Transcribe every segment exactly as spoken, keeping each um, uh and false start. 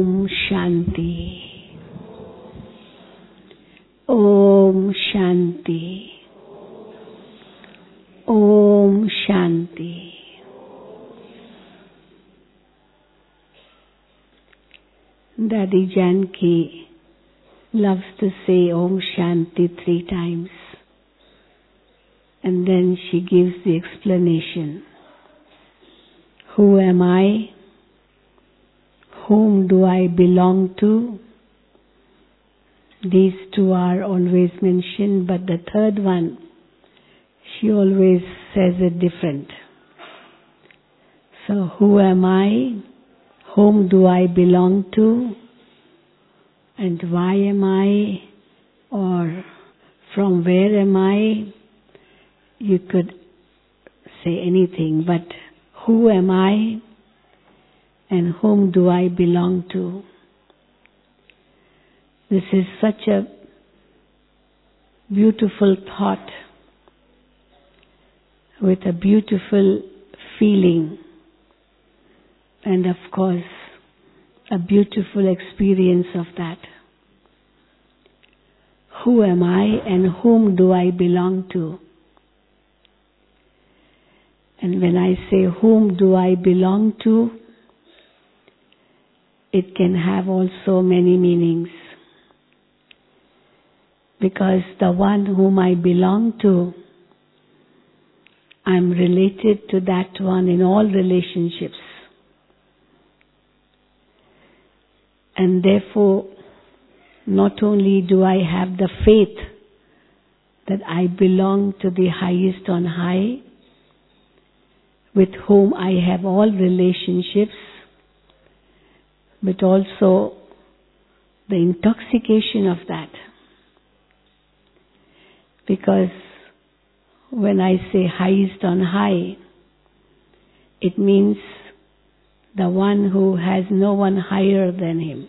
Om Shanti. Om Shanti. Om Shanti. Daddy Janki loves to say Om Shanti three times. And then she gives the explanation. Who am I? Whom do I belong to? These two are always mentioned, but the third one, she always says it different. So who am I? Whom do I belong to? And why am I? Or from where am I? You could say anything, but who am I? And whom do I belong to? This is such a beautiful thought with a beautiful feeling and of course a beautiful experience of that. Who am I and whom do I belong to? And when I say whom do I belong to, it can have also many meanings. Because the one whom I belong to, I'm related to that one in all relationships. And therefore, not only do I have the faith that I belong to the highest on high, with whom I have all relationships, but also the intoxication of that. Because when I say highest on high, it means the one who has no one higher than him.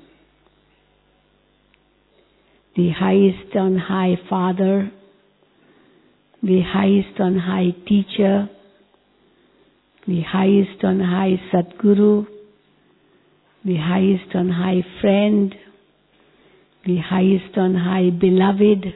The highest on high Father, the highest on high Teacher, the highest on high Sadguru, the highest on high Friend, the highest on high Beloved.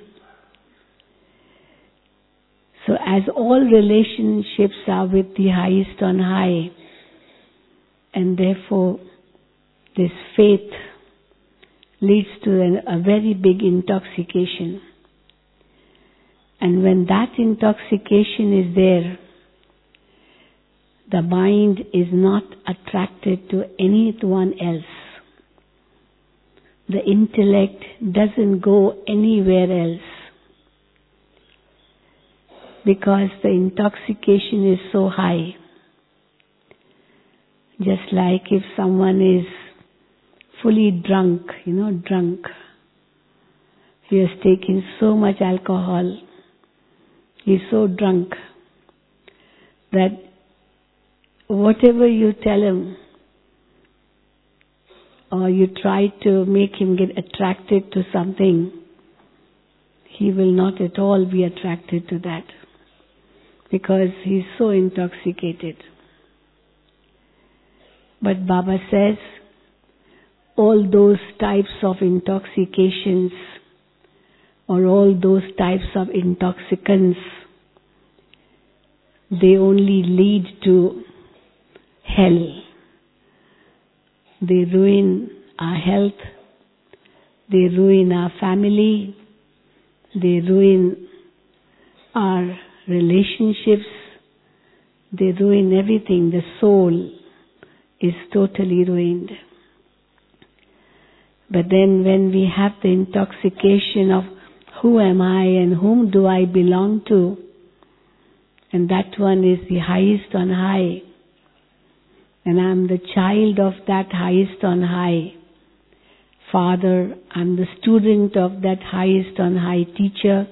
So as all relationships are with the highest on high, and therefore this faith leads to an, a very big intoxication. And when that intoxication is there, the mind is not attracted to anyone else. The intellect doesn't go anywhere else. Because the intoxication is so high. Just like if someone is fully drunk, you know, drunk. He has taken so much alcohol. He is so drunk that whatever you tell him or you try to make him get attracted to something, he will not at all be attracted to that. Because he is so intoxicated. But Baba says, all those types of intoxications or all those types of intoxicants, they only lead to hell. They ruin our health, they ruin our family, they ruin our relationships, they ruin everything. The soul is totally ruined. But then when we have the intoxication of who am I and whom do I belong to, and that one is the highest on high, and I'm the child of that highest on high Father, I'm the student of that highest on high Teacher,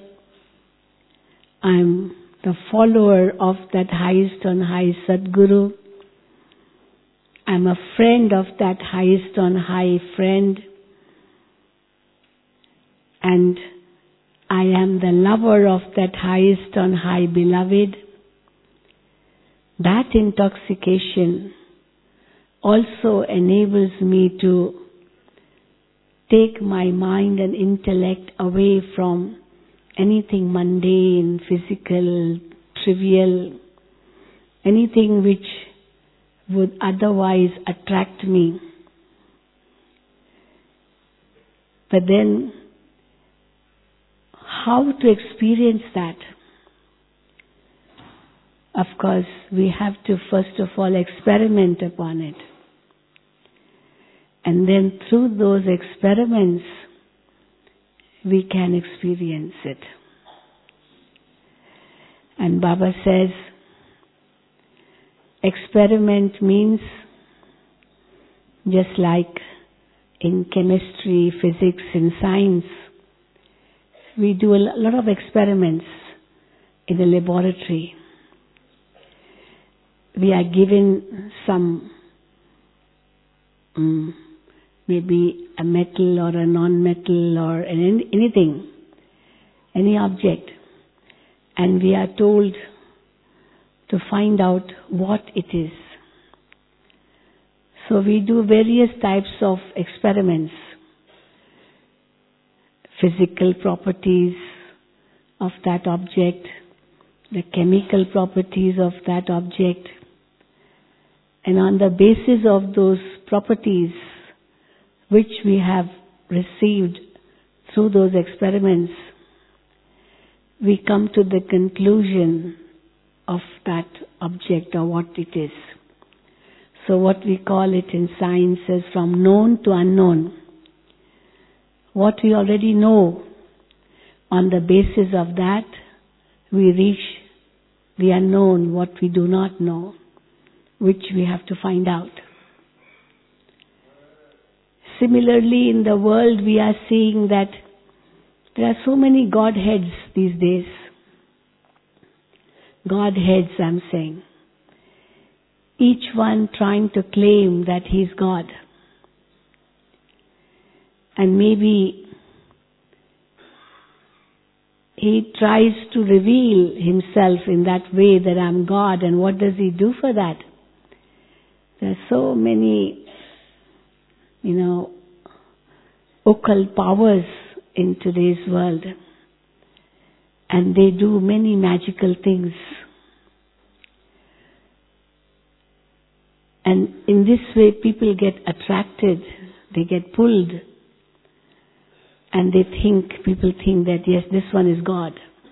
I'm the follower of that highest on high Sadguru, I'm a friend of that highest on high Friend, and I am the lover of that highest on high Beloved. That intoxication also enables me to take my mind and intellect away from anything mundane, physical, trivial, anything which would otherwise attract me. But then, how to experience that? Of course, we have to first of all experiment upon it. And then through those experiments, we can experience it. And Baba says, experiment means just like in chemistry, physics, in science, we do a lot of experiments in the laboratory. We are given some, um, maybe a metal or a non-metal or any, anything, any object, and we are told to find out what it is. So we do various types of experiments. Physical properties of that object, the chemical properties of that object, and on the basis of those properties which we have received through those experiments, we come to the conclusion of that object or what it is. So what we call it in science is from known to unknown. What we already know, on the basis of that, we reach the unknown, what we do not know, which we have to find out. Similarly, in the world we are seeing that there are so many Godheads these days. Godheads, I'm saying. Each one trying to claim that he's God. And maybe he tries to reveal himself in that way that I'm God, and what does he do for that? There are so many, you know, occult powers in today's world, and they do many magical things. And in this way people get attracted, they get pulled. And they think, people think that yes, this one is God.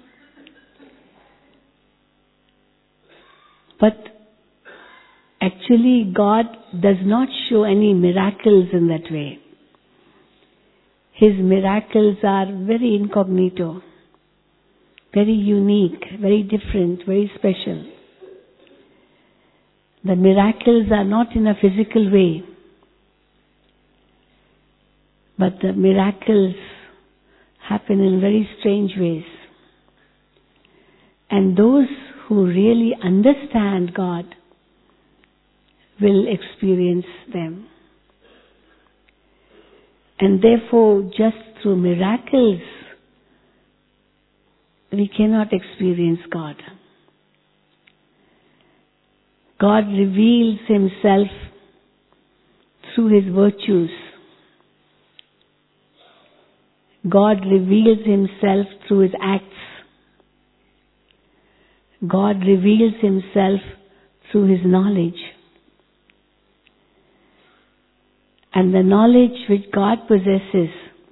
But actually God does not show any miracles in that way. His miracles are very incognito, very unique, very different, very special. The miracles are not in a physical way, but the miracles happen in very strange ways. And those who really understand God will experience them. And therefore, just through miracles, we cannot experience God. God reveals himself through his virtues. God reveals himself through his acts. God reveals himself through his knowledge. And the knowledge which God possesses,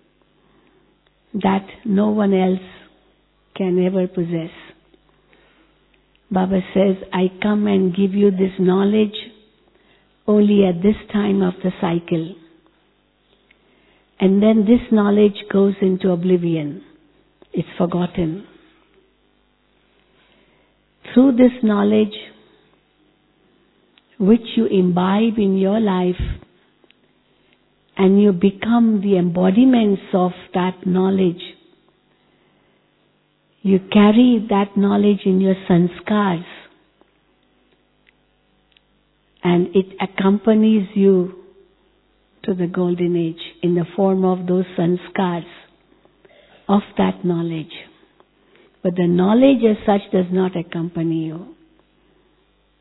that no one else can ever possess. Baba says, I come and give you this knowledge only at this time of the cycle. And then this knowledge goes into oblivion. It's forgotten. Through this knowledge, which you imbibe in your life, and you become the embodiments of that knowledge, you carry that knowledge in your sanskars, and it accompanies you to the golden age in the form of those sanskars of that knowledge. But the knowledge as such does not accompany you.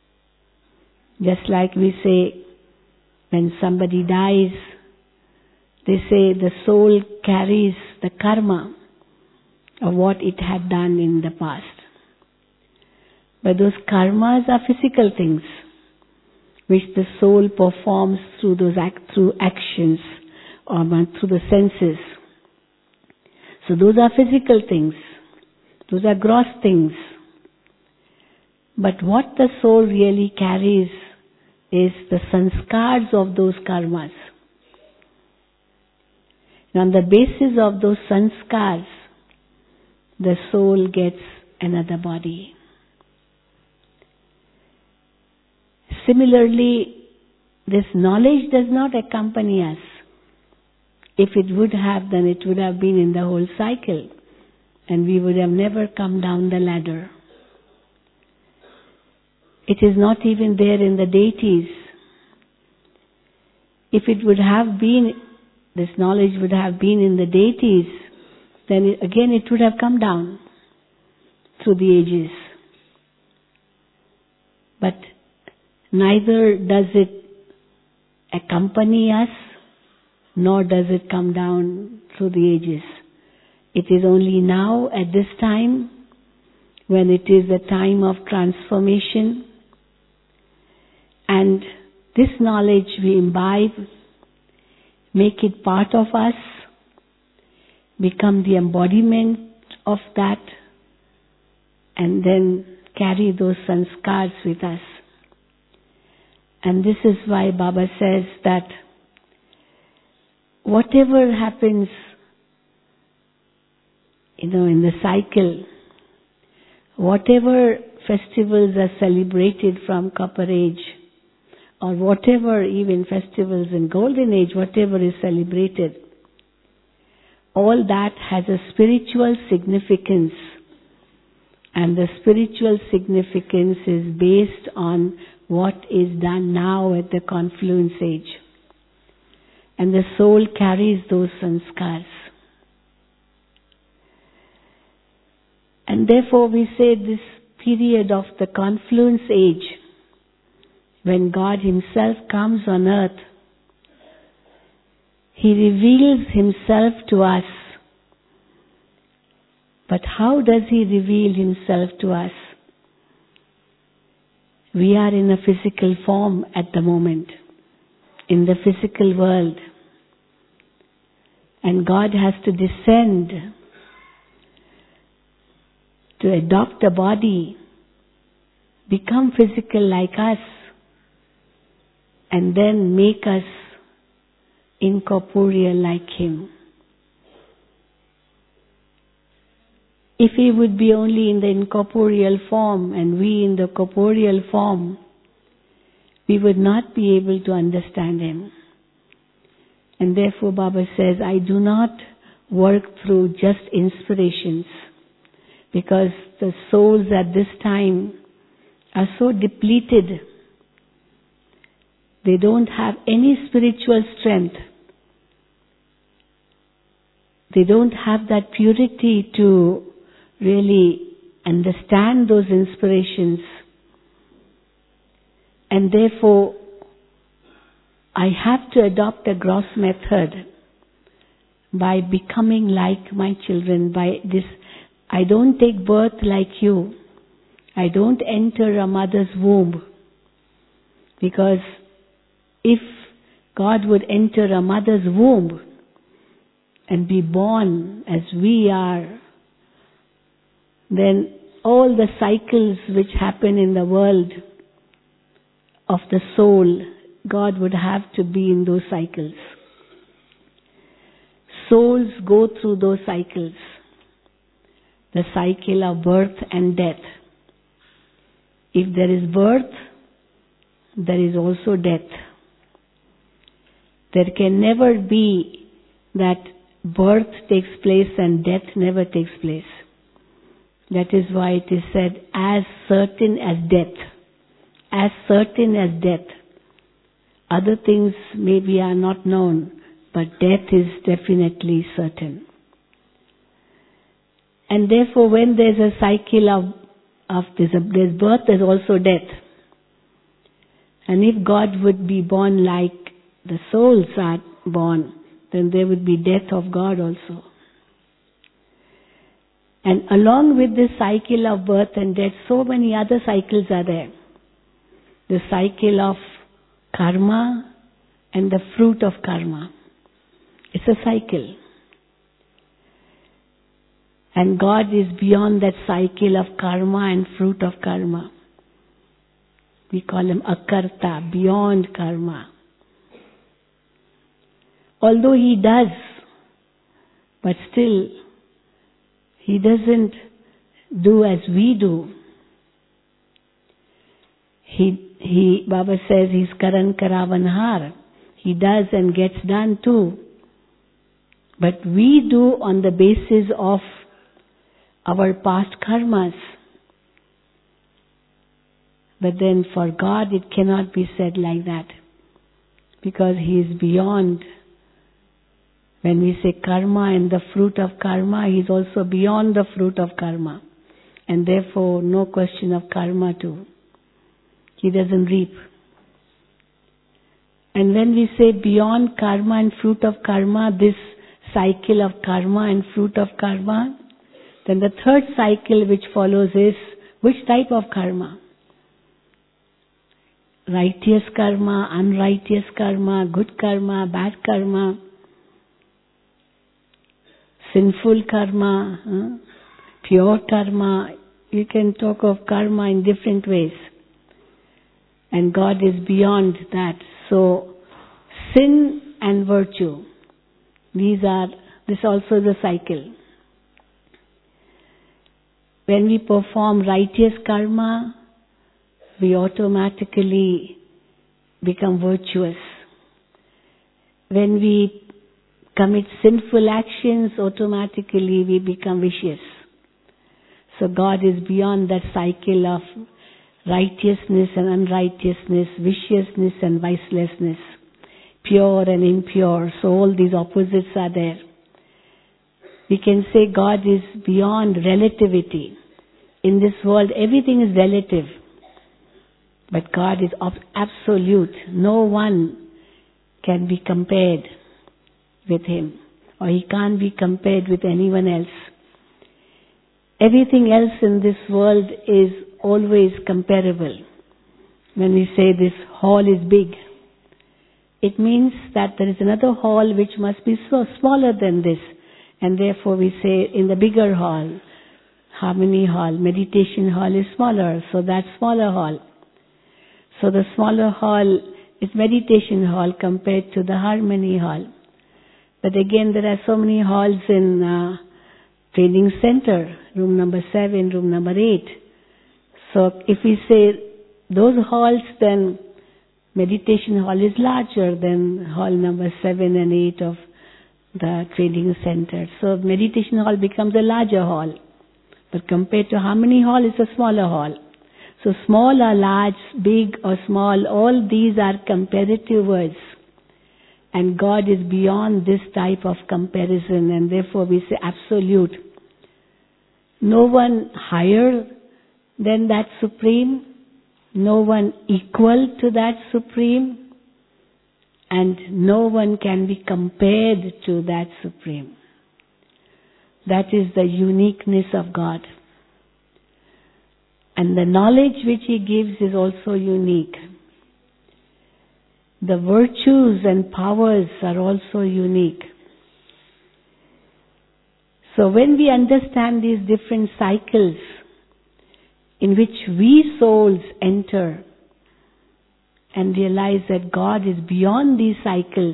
Just like we say, when somebody dies, They say the soul carries the karma of what it had done in the past. But those karmas are physical things which the soul performs through those act, through actions or through the senses. So those are physical things. Those are gross things. But what the soul really carries is the sanskars of those karmas. And on the basis of those sanskars, the soul gets another body. Similarly, this knowledge does not accompany us. If it would have, then it would have been in the whole cycle, and we would have never come down the ladder. It is not even there in the deities. If it would have been, this knowledge would have been in the deities, then it, again it would have come down through the ages. But neither does it accompany us, nor does it come down through the ages. It is only now, at this time, when it is the time of transformation, and this knowledge we imbibe, make it part of us, become the embodiment of that, and then carry those sanskars with us. And this is why Baba says that whatever happens, you know, in the cycle, whatever festivals are celebrated from Copper Age, or whatever even festivals in Golden Age, whatever is celebrated, all that has a spiritual significance. And the spiritual significance is based on what is done now at the confluence age. And the soul carries those sanskars. And therefore we say this period of the confluence age, when God Himself comes on earth, He reveals Himself to us. But how does He reveal Himself to us? We are in a physical form at the moment, in the physical world. And God has to descend to adopt a body, become physical like us, and then make us incorporeal like Him. If He would be only in the incorporeal form and we in the corporeal form, we would not be able to understand Him. And therefore Baba says, I do not work through just inspirations, because the souls at this time are so depleted. They don't have any spiritual strength. They don't have that purity to really understand those inspirations. And therefore, I have to adopt a gross method by becoming like my children. By this, I don't take birth like you. I don't enter a mother's womb. Because if God would enter a mother's womb and be born as we are, then all the cycles which happen in the world of the soul, God would have to be in those cycles. Souls go through those cycles. The cycle of birth and death. If there is birth, there is also death. There can never be that birth takes place and death never takes place. That is why it is said, as certain as death. As certain as death. Other things maybe are not known, but death is definitely certain. And therefore when there's a cycle of, of there's, a, there's birth, there's also death. And if God would be born like the souls are born, then there would be death of God also. And along with this cycle of birth and death, so many other cycles are there. The cycle of karma and the fruit of karma. It's a cycle. And God is beyond that cycle of karma and fruit of karma. We call him akarta, beyond karma. Although he does, but still, he doesn't do as we do. He, he, Baba says he's Karan Karavanhar. He does and gets done too. But we do on the basis of our past karmas. But then for God it cannot be said like that. Because he is beyond. When we say karma and the fruit of karma, he is also beyond the fruit of karma. And therefore no question of karma too. He doesn't reap. And when we say beyond karma and fruit of karma, this cycle of karma and fruit of karma, then the third cycle which follows is which type of karma? Righteous karma, unrighteous karma, good karma, bad karma, sinful karma, huh? Pure karma. You can talk of karma in different ways. And God is beyond that. So, sin and virtue, these are, this also the cycle. When we perform righteous karma, we automatically become virtuous. When we commit sinful actions, automatically we become vicious. So God is beyond that cycle of righteousness and unrighteousness, viciousness and vicelessness, pure and impure. So all these opposites are there. We can say God is beyond relativity. In this world, everything is relative. But God is absolute. No one can be compared with him. Or he can't be compared with anyone else. Everything else in this world is always comparable. When we say this hall is big, it means that there is another hall which must be so smaller than this. And therefore we say in the bigger hall, harmony hall, meditation hall is smaller, so that smaller hall. So the smaller hall is meditation hall compared to the harmony hall. But again, there are so many halls in uh, training center, room number seven, room number eight. So if we say those halls, then meditation hall is larger than hall number seven and eight of the training center. So meditation hall becomes a larger hall. But compared to harmony hall, it's a smaller hall. So small or large, big or small, all these are comparative words. And God is beyond this type of comparison, and therefore we say absolute. No one higher than that Supreme, no one equal to that Supreme, and no one can be compared to that Supreme. That is the uniqueness of God. And the knowledge which He gives is also unique. The virtues and powers are also unique. So when we understand these different cycles in which we souls enter and realize that God is beyond these cycles,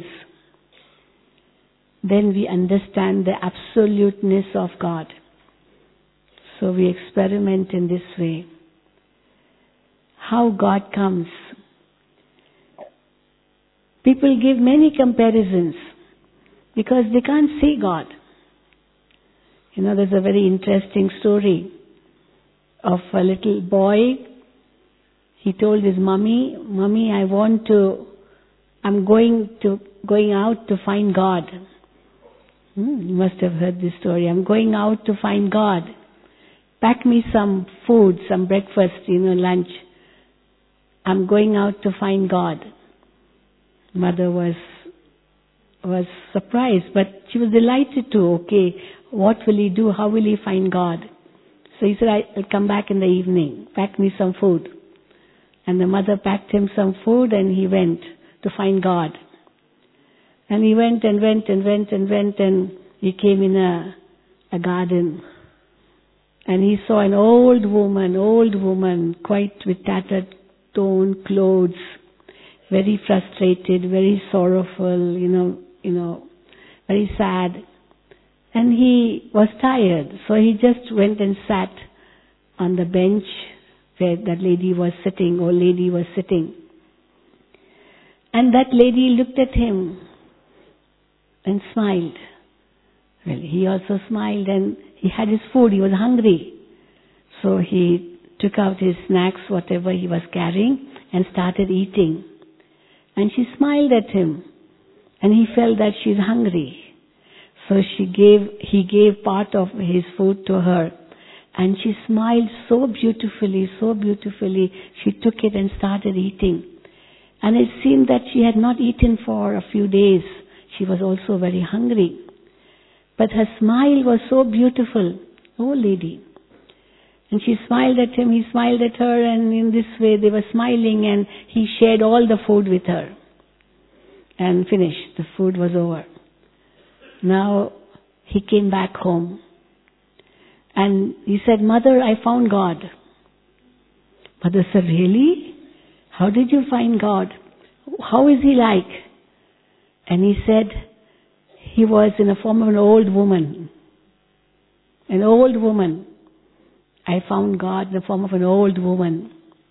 then we understand the absoluteness of God. So we experiment in this way. How God comes. People give many comparisons because they can't see God. You know, there's a very interesting story of a little boy. He told his mummy, "Mummy, I want to, I'm going to, going out to find God." Hmm, you must have heard this story. "I'm going out to find God. Pack me some food, some breakfast, you know, lunch. I'm going out to find God." Mother was was surprised, but she was delighted to, okay, what will he do? How will he find God? So he said, I'll come back in the evening, pack me some food. And the mother packed him some food and he went to find God. And he went and went and went and went and he came in a, a garden. And he saw an old woman, old woman, quite with tattered torn clothes, very frustrated, very sorrowful, you know, you know, very sad. And he was tired, so he just went and sat on the bench where that lady was sitting, old lady was sitting. And that lady looked at him and smiled. Well, he also smiled and he had his food, he was hungry. So he took out his snacks, whatever he was carrying, and started eating. And she smiled at him and he felt that she's hungry. So she gave, he gave part of his food to her. And she smiled so beautifully, so beautifully. She took it and started eating. And it seemed that she had not eaten for a few days. She was also very hungry. But her smile was so beautiful. Oh, lady. And she smiled at him, he smiled at her, and in this way they were smiling, and he shared all the food with her. And finished. The food was over. Now he came back home. And he said, Mother, I found God. Mother said, really? How did you find God? How is he like? And he said, he was in the form of an old woman. An old woman. I found God in the form of an old woman.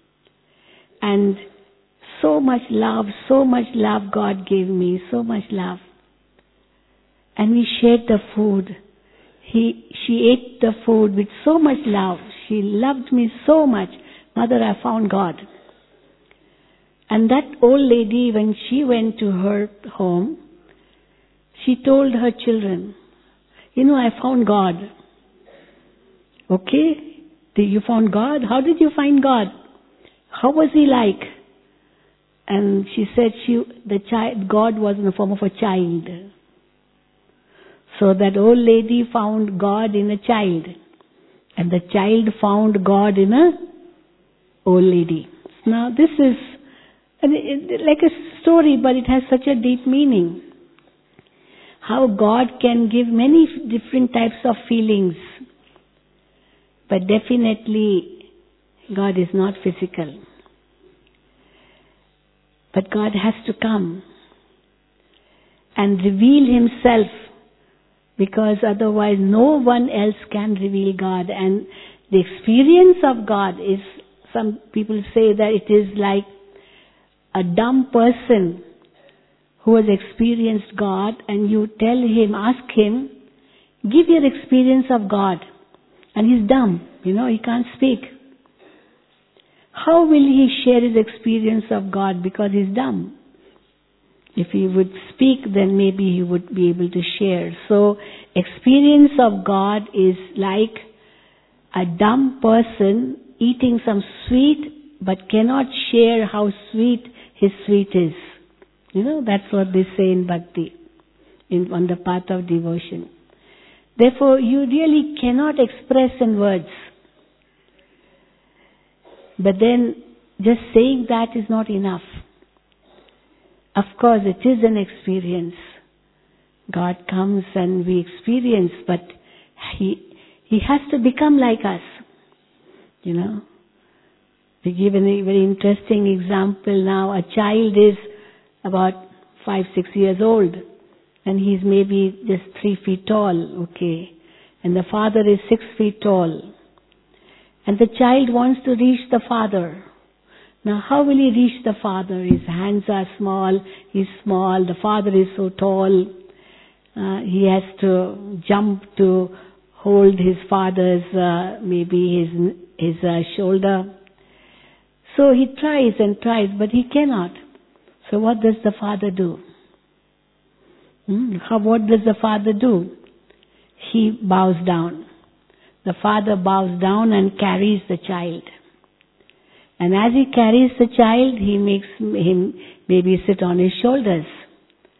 And so much love, so much love God gave me, so much love. And we shared the food. He, she ate the food with so much love. She loved me so much. Mother, I found God. And that old lady, when she went to her home, she told her children, you know, I found God. Okay? You found God? How did you find God? How was he like? And she said she, the child, God was in the form of a child. So that old lady found God in a child. And the child found God in a old lady. Now this is like a story, but it has such a deep meaning. How God can give many different types of feelings. But definitely God is not physical. But God has to come and reveal himself, because otherwise no one else can reveal God. And the experience of God is, some people say that it is like a dumb person who has experienced God, and you tell him, ask him, give your experience of God. And he's dumb, you know, he can't speak. How will he share his experience of God? Because he's dumb. If he would speak, then maybe he would be able to share. So, experience of God is like a dumb person eating some sweet, but cannot share how sweet his sweet is. You know, that's what they say in Bhakti, in, on the path of devotion. Therefore, you really cannot express in words. But then, just saying that is not enough. Of course, it is an experience. God comes and we experience, but He He has to become like us. You know. We give a very interesting example now. A child is about five, six years old, and he's maybe just three feet tall, okay. And the father is six feet tall. And the child wants to reach the father. Now how will he reach the father? His hands are small, he's small, the father is so tall. Uh, he has to jump to hold his father's, uh, maybe his, his uh, shoulder. So he tries and tries, but he cannot. So what does the father do? Hmm? How, what does the father do? He bows down. The father bows down and carries the child. And as he carries the child, he makes him maybe sit on his shoulders.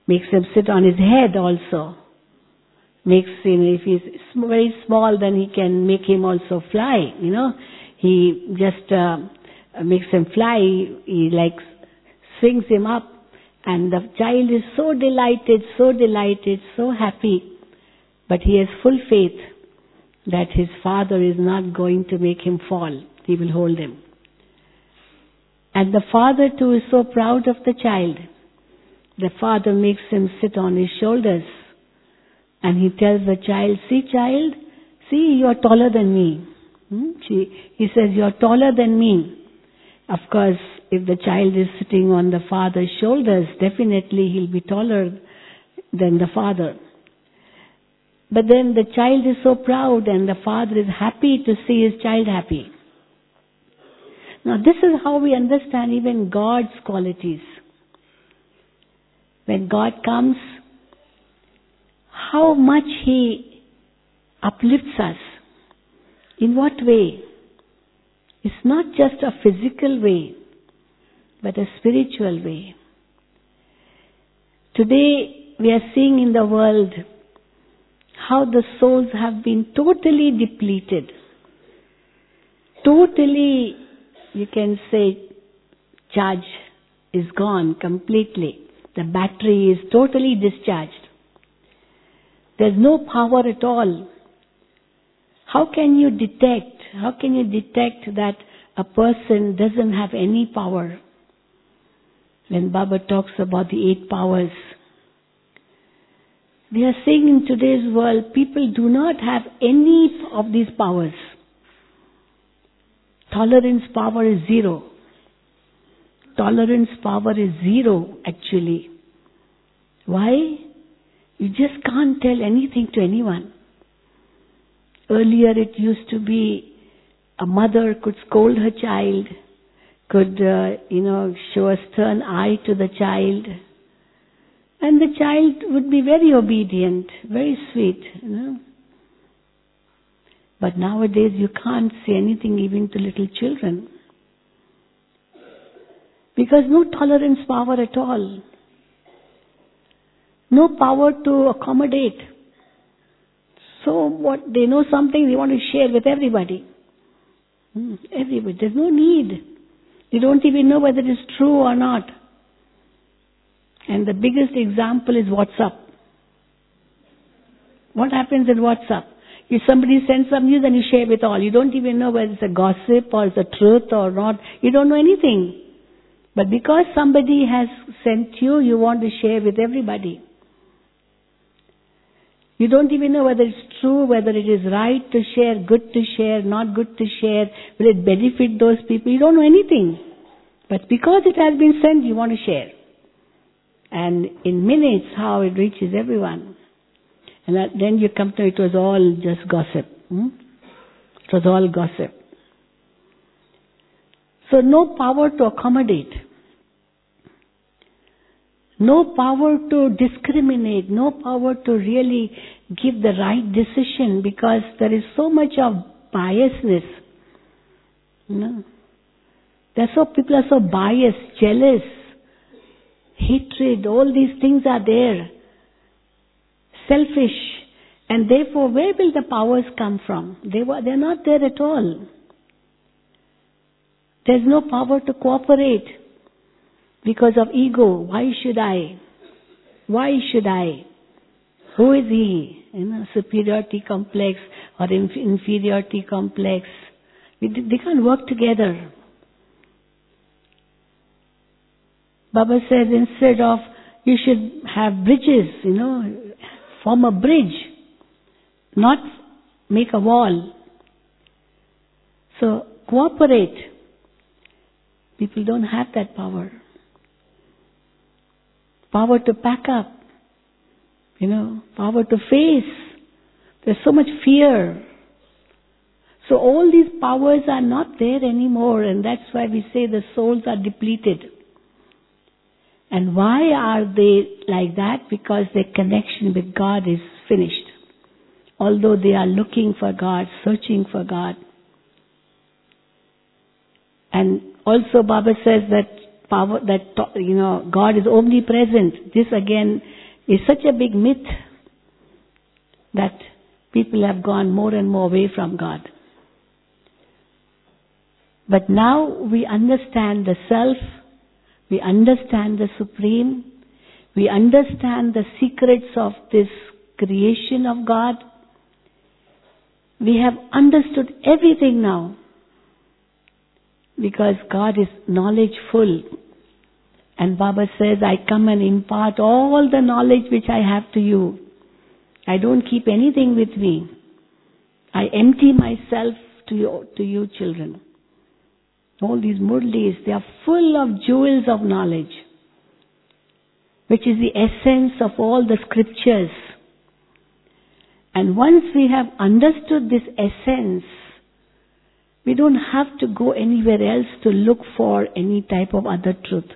makes him sit on his head also. Makes him, if he's very small, then he can make him also fly, you know. He just uh, makes him fly, he like swings him up, and the child is so delighted, so delighted, so happy. But he has full faith that his father is not going to make him fall. He will hold him. And the father too is so proud of the child. The father makes him sit on his shoulders. And he tells the child, see child, see you are taller than me. Hmm? She, he says, you are taller than me. Of course, if the child is sitting on the father's shoulders, definitely he'll be taller than the father. But then the child is so proud and the father is happy to see his child happy. Now this is how we understand even God's qualities. When God comes, how much He uplifts us. In what way? It's not just a physical way, but a spiritual way. Today we are seeing in the world how the souls have been totally depleted. Totally, you can say, charge is gone completely. The battery is totally discharged. There's no power at all. How can you detect, how can you detect that a person doesn't have any power? When Baba talks about the eight powers, we are seeing in today's world, people do not have any of these powers. Tolerance power is zero. Tolerance power is zero, actually. Why? You just can't tell anything to anyone. Earlier it used to be a mother could scold her child, could, uh, you know, show a stern eye to the child. And the child would be very obedient, very sweet, you know. But nowadays you can't say anything even to little children. Because no tolerance power at all. No power to accommodate. So what, they know something, they want to share with everybody. Hmm, everybody. There's no need. They don't even know whether it is true or not. And the biggest example is WhatsApp. What happens in WhatsApp? If somebody sends some news and you share with all, you don't even know whether it's a gossip or it's a truth or not. You don't know anything. But because somebody has sent you, you want to share with everybody. You don't even know whether it's true, whether it is right to share, good to share, not good to share. Will it benefit those people? You don't know anything. But because it has been sent, you want to share. And in minutes, how it reaches everyone. And that, then you come to it was all just gossip. Hmm? It was all gossip. So no power to accommodate. No power to discriminate. No power to really give the right decision because there is so much of biasness. You know? There's so, people are so biased, jealous, hatred, all these things are there. Selfish. And therefore, where will the powers come from? They were, they're not there at all. There's no power to cooperate because of ego. Why should I? Why should I? Who is he? You know, superiority complex or inf- inferiority complex. They, they can't work together. Baba says instead of, you should have bridges, you know, form a bridge, not make a wall. So, cooperate. People don't have that power. Power to pack up, you know, power to face. There's so much fear. So all these powers are not there anymore, and that's why we say the souls are depleted. And why are they like that? Because their connection with God is finished. Although they are looking for God, searching for God. And also Baba says that power, that, you know, God is omnipresent. This again is such a big myth that people have gone more and more away from God. But now we understand the self, we understand the Supreme, we understand the secrets of this creation of God. We have understood everything now because God is knowledgeful. And Baba says, I come and impart all the knowledge which I have to you. I don't keep anything with me. I empty myself to you, to you children. All these murlis, they are full of jewels of knowledge, which is the essence of all the scriptures. And once we have understood this essence, we don't have to go anywhere else to look for any type of other truth.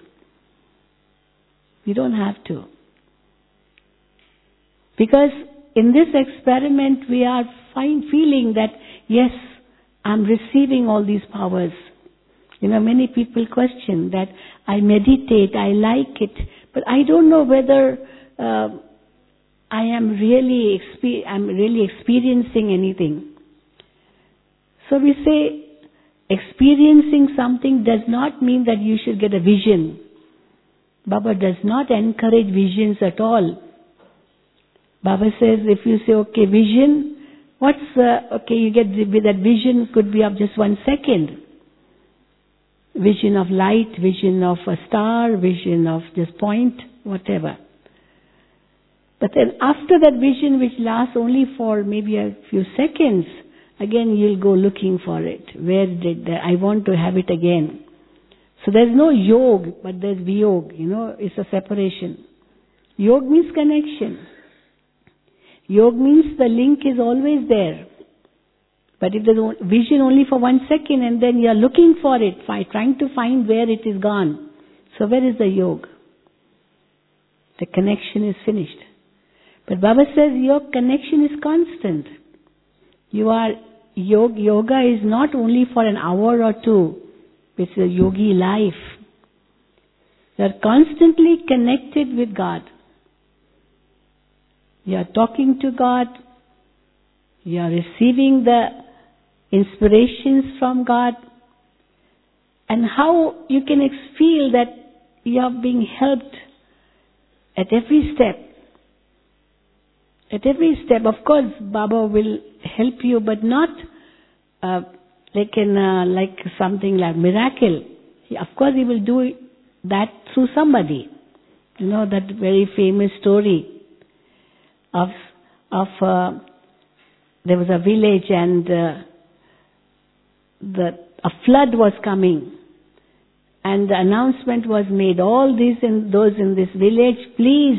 We don't have to. Because in this experiment we are fine feeling that, yes, I'm receiving all these powers. You know, many people question that I meditate, I like it, but I don't know whether uh, I am really exper- I'm really experiencing anything. So we say, experiencing something does not mean that you should get a vision. Baba does not encourage visions at all. Baba says, if you say, okay, vision, what's, uh, okay, you get the, that vision could be of just one second. Vision of light, vision of a star, vision of just point, whatever. But then after that vision which lasts only for maybe a few seconds, again you'll go looking for it. Where did that? I want to have it again. So there's no yog, but there's viyog. You know, it's a separation. Yog means connection. Yog means the link is always there. But if there's vision only for one second and then you're looking for it, trying to find where it is gone. So where is the yog? The connection is finished. But Baba says your connection is constant. You are, yoga, yoga is not only for an hour or two. It's a yogi life. You are constantly connected with God. You are talking to God. You are receiving the inspirations from God. And how you can feel that you are being helped at every step. At every step, of course, Baba will help you, but not uh, like in uh, like something like miracle. He, of course, he will do that through somebody. You know that very famous story of of uh, there was a village and uh, the a flood was coming, and the announcement was made. All these and those in this village, please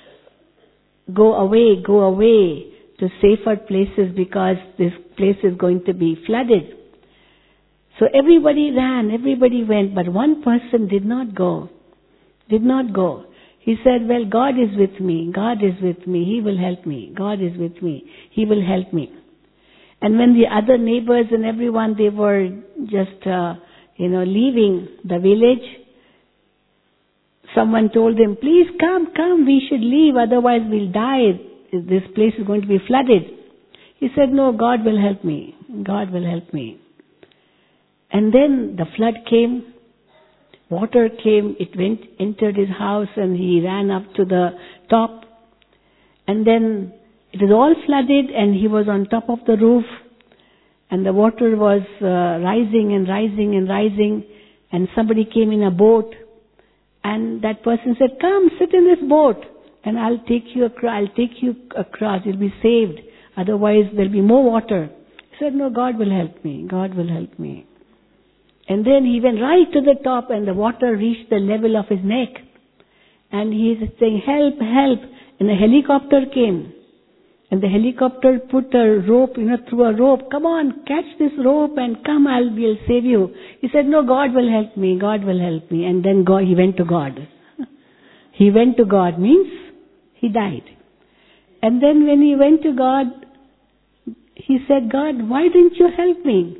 go away, go away to safer places because this place is going to be flooded. So everybody ran, everybody went, but one person did not go. Did not go. He said, well, God is with me. God is with me. He will help me. God is with me. He will help me. And when the other neighbors and everyone, they were just, uh, you know, leaving the village, someone told them, please come, come, we should leave, otherwise we'll die. This place is going to be flooded. He said, no, God will help me. God will help me. And then the flood came, water came, it went, entered his house and he ran up to the top. And then it was all flooded and he was on top of the roof and the water was uh, rising and rising and rising and somebody came in a boat and that person said, come, sit in this boat and I'll take you across, I'll take you across, you'll be saved, otherwise there'll be more water. He said, no, God will help me, God will help me. And then he went right to the top and the water reached the level of his neck. And he is saying, help, help. And a helicopter came. And the helicopter put a rope, you know, through a rope. Come on, catch this rope and come, I'll be, I'll save you. He said, no, God will help me, God will help me. And then God, he went to God. He went to God means he died. And then when he went to God, he said, God, why didn't you help me?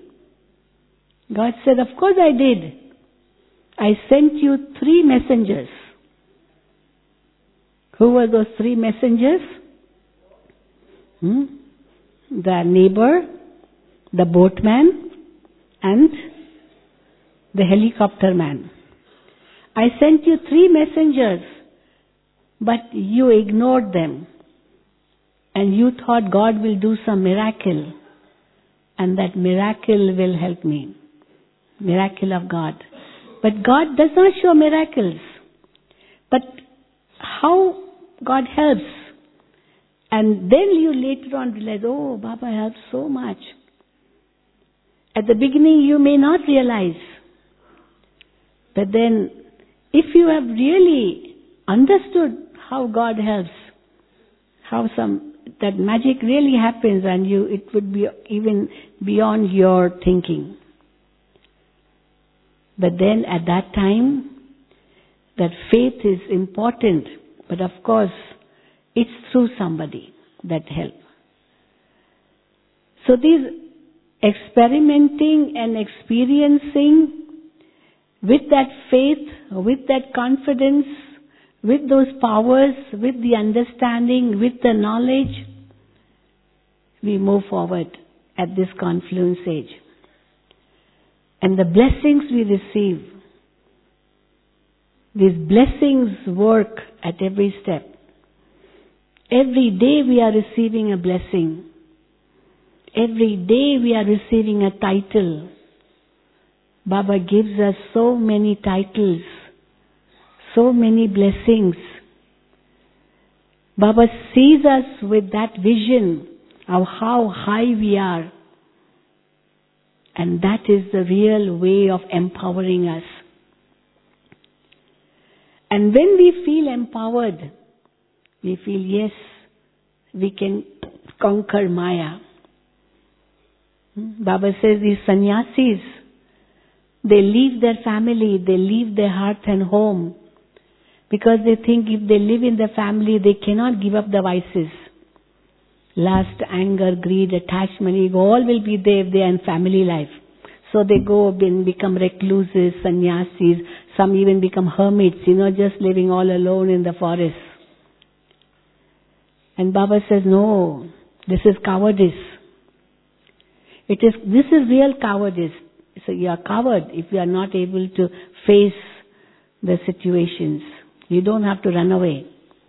God said, of course I did. I sent you three messengers. Who were those three messengers? Hmm? The neighbor, the boatman, and the helicopter man. I sent you three messengers, but you ignored them. And you thought God will do some miracle. And that miracle will help me. Miracle of God. But God does not show miracles. But how God helps. And then you later on realize, oh, Baba helps so much. At the beginning you may not realize. But then, if you have really understood how God helps, how some that magic really happens, and you it would be even beyond your thinking. But then at that time, that faith is important. But of course, it's through somebody that help. So these experimenting and experiencing with that faith, with that confidence, with those powers, with the understanding, with the knowledge, we move forward at this confluence age. And the blessings we receive, these blessings work at every step. Every day we are receiving a blessing. Every day we are receiving a title. Baba gives us so many titles, so many blessings. Baba sees us with that vision of how high we are. And that is the real way of empowering us. And when we feel empowered, we feel, yes, we can conquer Maya. Baba says these sannyasis, they leave their family, they leave their hearth and home, because they think if they live in the family, they cannot give up the vices. Lust, anger, greed, attachment, ego, all will be there if they are in family life. So they go and become recluses, sannyasis, some even become hermits, you know, just living all alone in the forest. And Baba says, no, this is cowardice. It is, this is real cowardice. So you are coward if you are not able to face the situations. You don't have to run away.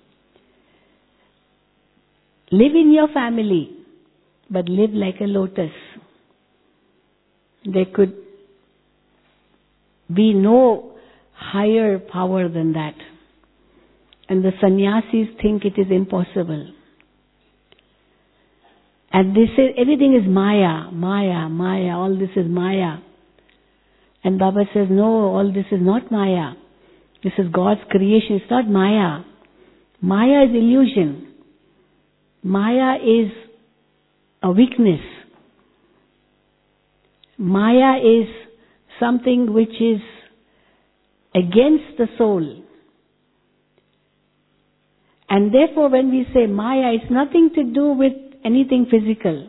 Live in your family, but live like a lotus. There could be no higher power than that. And the sannyasis think it is impossible. And they say everything is Maya, Maya, Maya, all this is Maya. And Baba says, no, all this is not Maya. This is God's creation, it's not Maya. Maya is illusion. Maya is a weakness. Maya is something which is against the soul. And therefore when we say Maya, it's nothing to do with anything physical.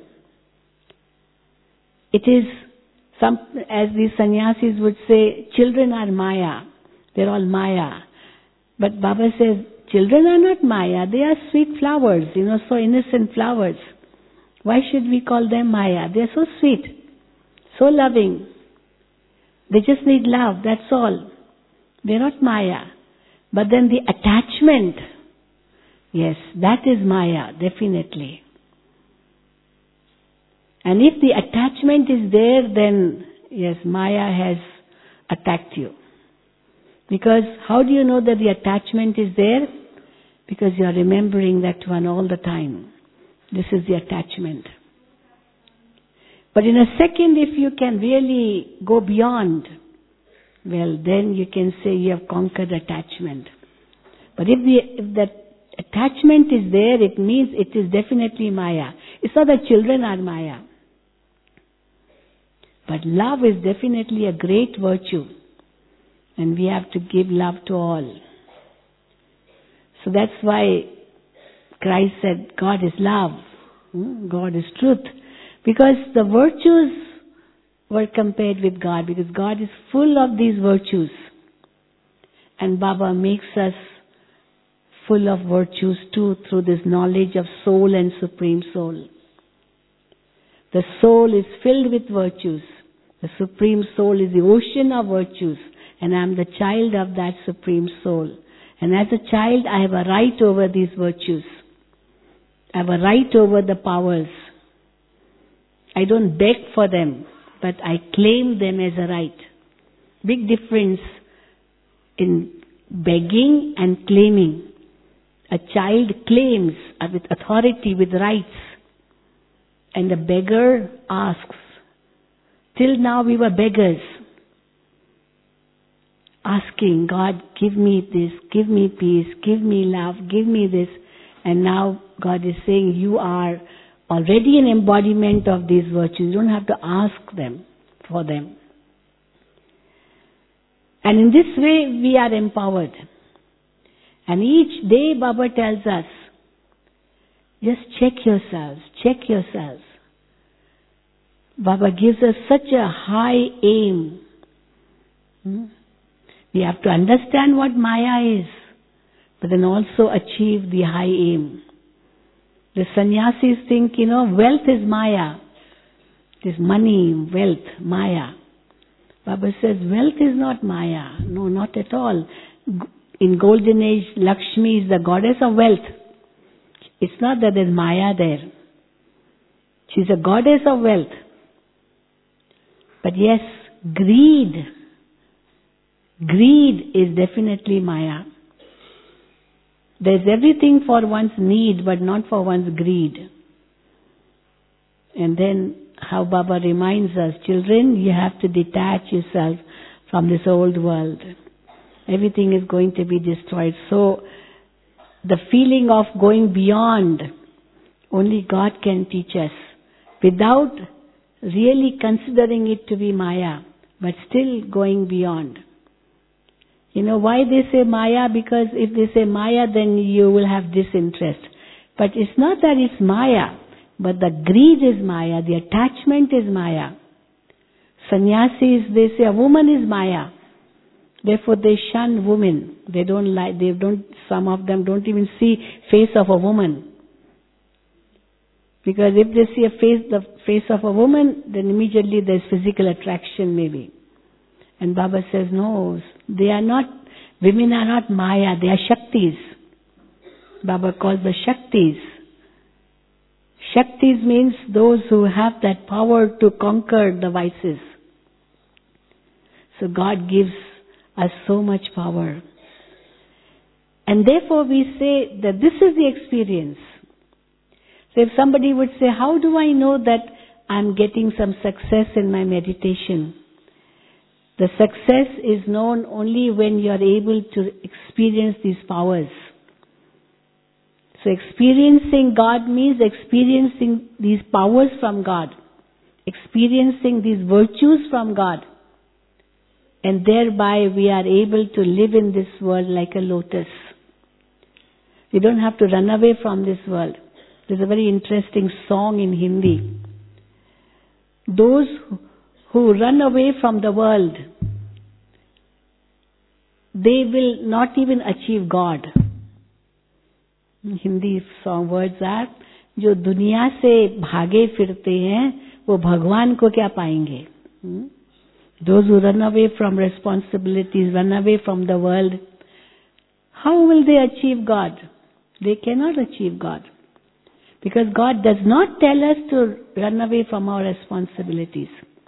It is, some, as the sannyasis would say, children are Maya. They're all Maya. But Baba says, children are not Maya. They are sweet flowers, you know, so innocent flowers. Why should we call them Maya? They're so sweet, so loving. They just need love, that's all. They're not Maya. But then the attachment, yes, that is Maya, definitely. And if the attachment is there, then yes, Maya has attacked you. Because how do you know that the attachment is there? Because you are remembering that one all the time. This is the attachment. But in a second, if you can really go beyond, well, then you can say you have conquered attachment. But if the if that attachment is there, it means it is definitely Maya. It's not that children are Maya. But love is definitely a great virtue. And we have to give love to all. So that's why Christ said, God is love. God is truth. Because the virtues were compared with God. Because God is full of these virtues. And Baba makes us full of virtues too through this knowledge of soul and Supreme Soul. The soul is filled with virtues. The Supreme Soul is the ocean of virtues, and I am the child of that Supreme Soul. And as a child, I have a right over these virtues. I have a right over the powers. I don't beg for them, but I claim them as a right. Big difference in begging and claiming. A child claims with authority, with rights, and the beggar asks. Till now we were beggars, asking, God, give me this, give me peace, give me love, give me this. And now God is saying, you are already an embodiment of these virtues. You don't have to ask them for them. And in this way we are empowered. And each day Baba tells us, just check yourselves, check yourselves. Baba gives us such a high aim. Hmm? We have to understand what Maya is, but then also achieve the high aim. The sannyasis think, you know, wealth is Maya. It is money, wealth, Maya. Baba says, wealth is not Maya. No, not at all. In Golden Age, Lakshmi is the goddess of wealth. It's not that there's Maya there. She's a goddess of wealth. But yes, greed. Greed is definitely Maya. There's everything for one's need, but not for one's greed. And then how Baba reminds us, children, you have to detach yourself from this old world. Everything is going to be destroyed. So the feeling of going beyond, only God can teach us, without really considering it to be Maya, but still going beyond. You know why they say Maya? Because if they say Maya, then you will have disinterest. But it's not that it's Maya, but the greed is Maya, the attachment is Maya. Sannyasis, they say a woman is Maya. Therefore they shun women. They don't like, they don't, some of them don't even see face of a woman. Because if they see a face, the face of a woman, then immediately there's physical attraction maybe. And Baba says, no, they are not, women are not Maya, they are Shaktis. Baba calls the Shaktis. Shaktis means those who have that power to conquer the vices. So God gives us so much power. And therefore we say that this is the experience. So if somebody would say, how do I know that I'm getting some success in my meditation? The success is known only when you are able to experience these powers. So experiencing God means experiencing these powers from God, experiencing these virtues from God, and thereby we are able to live in this world like a lotus. We don't have to run away from this world. There's a very interesting song in Hindi. Those who run away from the world, they will not even achieve God. Hindi song words are, जो दुनिया से भागे फिरते हैं वो भगवान को क्या पाएंगे? Those who run away from responsibilities, run away from the world, how will they achieve God? They cannot achieve God. Because God does not tell us to run away from our responsibilities.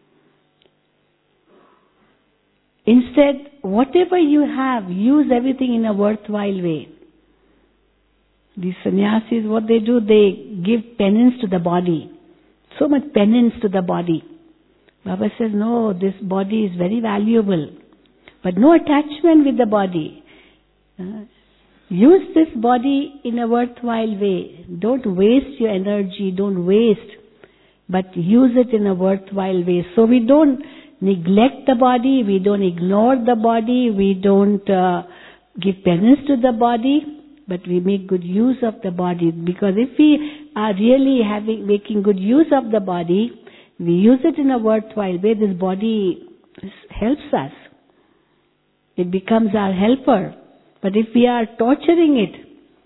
Instead, whatever you have, use everything in a worthwhile way. These sannyasis, what they do, they give penance to the body. So much penance to the body. Baba says, no, this body is very valuable. But no attachment with the body. Uh, use this body in a worthwhile way. Don't waste your energy, don't waste. But use it in a worthwhile way. So we don't neglect the body, we don't ignore the body, we don't uh, give penance to the body. But we make good use of the body, because if we are really having making good use of the body, we use it in a worthwhile way, this body helps us. It becomes our helper. But if we are torturing it,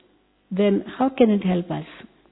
then how can it help us?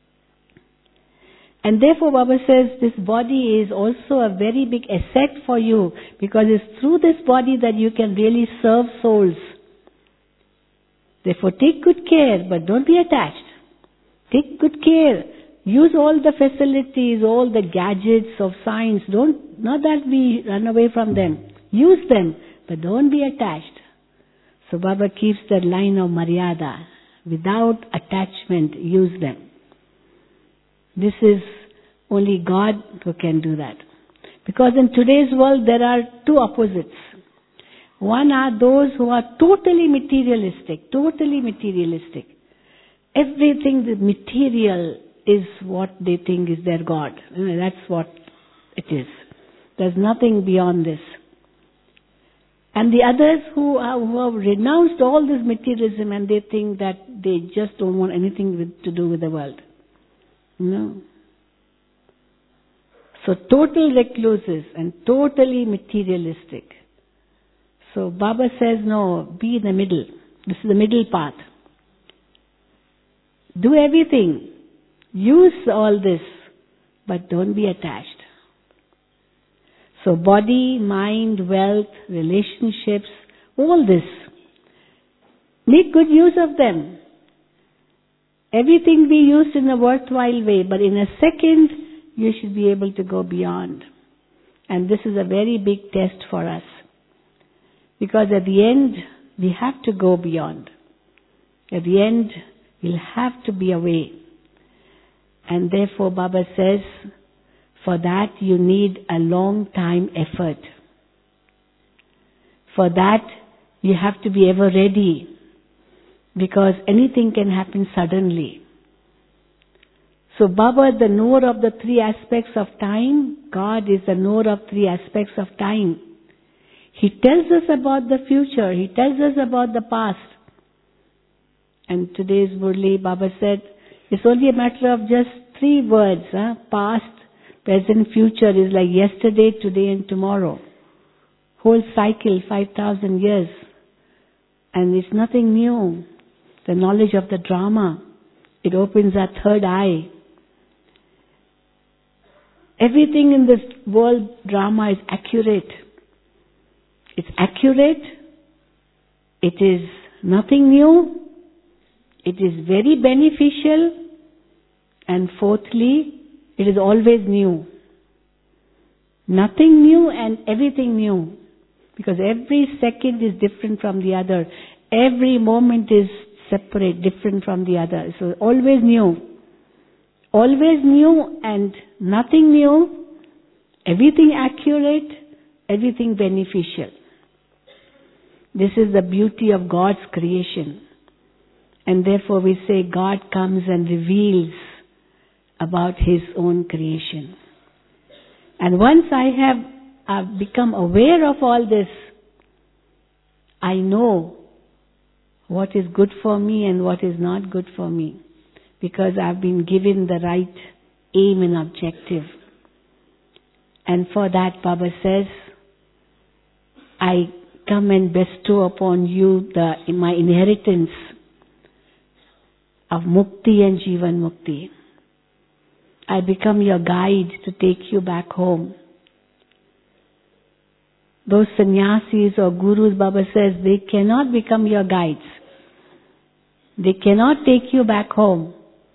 And therefore Baba says this body is also a very big asset for you, because it's through this body that you can really serve souls. Therefore take good care, but don't be attached. Take good care. Use all the facilities, all the gadgets of science. Don't, not that we run away from them. Use them, but don't be attached. So Baba keeps that line of Maryada. Without attachment, use them. This is only God who can do that. Because in today's world there are two opposites. One are those who are totally materialistic, totally materialistic. Everything that material is what they think is their God. That's what it is. There's nothing beyond this. And the others who, are, who have renounced all this materialism and they think that they just don't want anything with, to do with the world. No. So total recluses and totally materialistic. So Baba says, no, be in the middle. This is the middle path. Do everything. Use all this, but don't be attached. So body, mind, wealth, relationships, all this. Make good use of them. Everything be used in a worthwhile way, but in a second, you should be able to go beyond. And this is a very big test for us. Because at the end, we have to go beyond. At the end, we'll have to be away. And therefore, Baba says, for that you need a long time effort. For that, you have to be ever ready. Because anything can happen suddenly. So Baba, the knower of the three aspects of time, God is the knower of three aspects of time. He tells us about the future. He tells us about the past. And today's Murli, Baba said, it's only a matter of just three words. Huh? Past, present, future is like yesterday, today and tomorrow. Whole cycle, five thousand years. And it's nothing new. The knowledge of the drama. It opens our third eye. Everything in this world drama is accurate. It's accurate. It is nothing new. It is very beneficial. And fourthly, it is always new. Nothing new and everything new. Because every second is different from the other. Every moment is separate, different from the other. So always new. Always new and nothing new. Everything accurate, everything beneficial. This is the beauty of God's creation. And therefore we say God comes and reveals about His own creation. And once I have I've become aware of all this, I know what is good for me and what is not good for me. Because I've been given the right aim and objective. And for that, Baba says, I come and bestow upon you the my inheritance of Mukti and Jivan Mukti. I become your guide to take you back home. Those sannyasis or gurus, Baba says, they cannot become your guides. They cannot take you back home.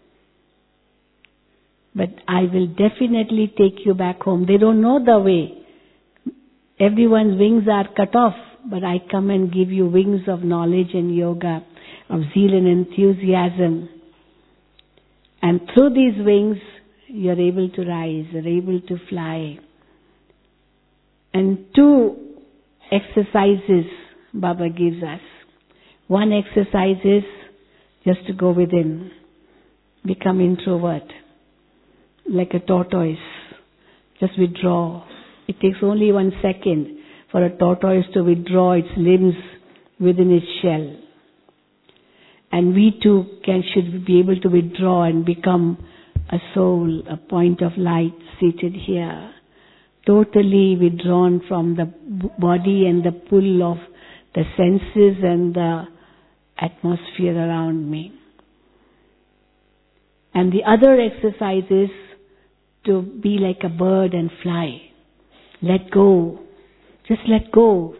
But I will definitely take you back home. They don't know the way. Everyone's wings are cut off, but I come and give you wings of knowledge and yoga, of zeal and enthusiasm. And through these wings, you're able to rise, you're able to fly. And two exercises Baba gives us. One exercise is just to go within, become introvert, like a tortoise. Just withdraw. It takes only one second for a tortoise to withdraw its limbs within its shell. And we too can should be able to withdraw and become a soul, a point of light seated here. Totally withdrawn from the body and the pull of the senses and the atmosphere around me. And the other exercise is to be like a bird and fly. Let go. Just let go.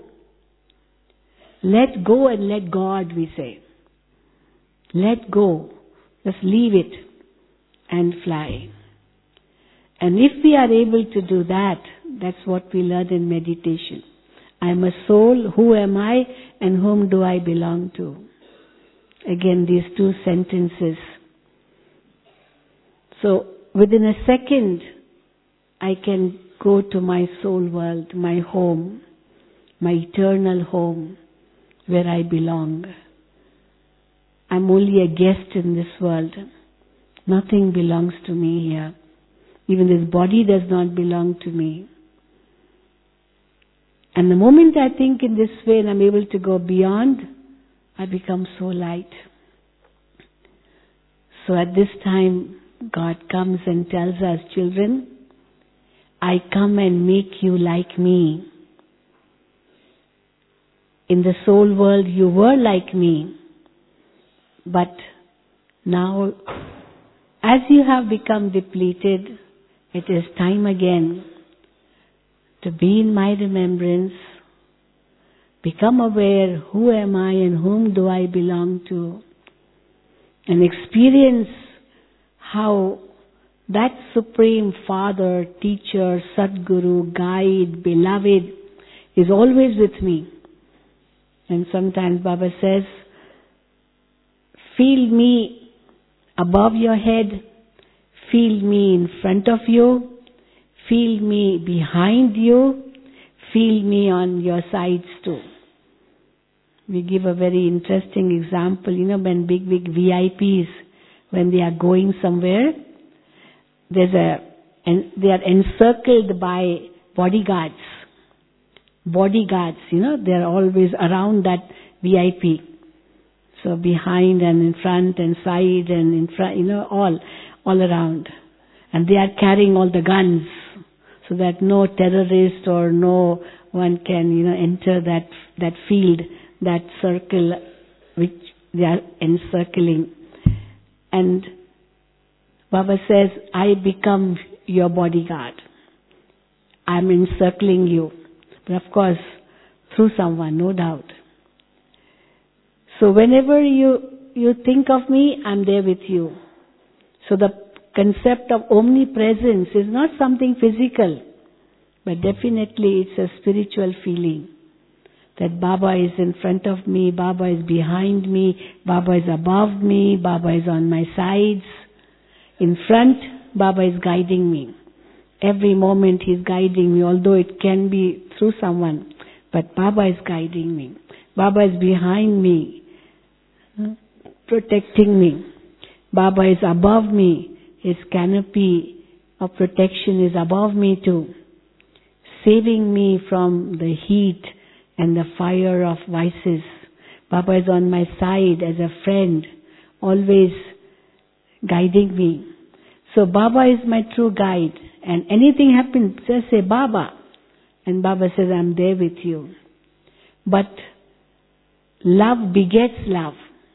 Let go and let God, we say. Let go. Just leave it and fly. And if we are able to do that, that's what we learn in meditation. I am a soul, who am I and whom do I belong to? Again, these two sentences. So, within a second, I can go to my soul world, my home, my eternal home, where I belong. I'm only a guest in this world. Nothing belongs to me here. Even this body does not belong to me. And the moment I think in this way and I'm able to go beyond, I become so light. So at this time, God comes and tells us, children, I come and make you like me. In the soul world, you were like me. But now, as you have become depleted, it is time again to be in my remembrance, become aware, who am I and whom do I belong to, and experience how that Supreme Father, Teacher, Sadguru, Guide, Beloved is always with me. And sometimes Baba says, feel me above your head, feel me in front of you, feel me behind you, feel me on your sides too. We give a very interesting example, you know, when big, big V I Ps, when they are going somewhere, there's a, and they are encircled by bodyguards. Bodyguards, you know, they are always around that V I P. So behind and in front and side and in front, you know, all, all around. And they are carrying all the guns so that no terrorist or no one can, you know, enter that, that field, that circle which they are encircling. And Baba says, I become your bodyguard. I'm encircling you. But of course, through someone, no doubt. So whenever you, you think of me, I'm there with you. So the concept of omnipresence is not something physical, but definitely it's a spiritual feeling. That Baba is in front of me, Baba is behind me, Baba is above me, Baba is on my sides. In front, Baba is guiding me. Every moment He's guiding me, although it can be through someone, but Baba is guiding me. Baba is behind me, protecting me. Baba is above me. His canopy of protection is above me too, saving me from the heat and the fire of vices. Baba is on my side as a friend, always guiding me. So Baba is my true guide. And anything happens, just say Baba. And Baba says, I'm there with you. But love begets love.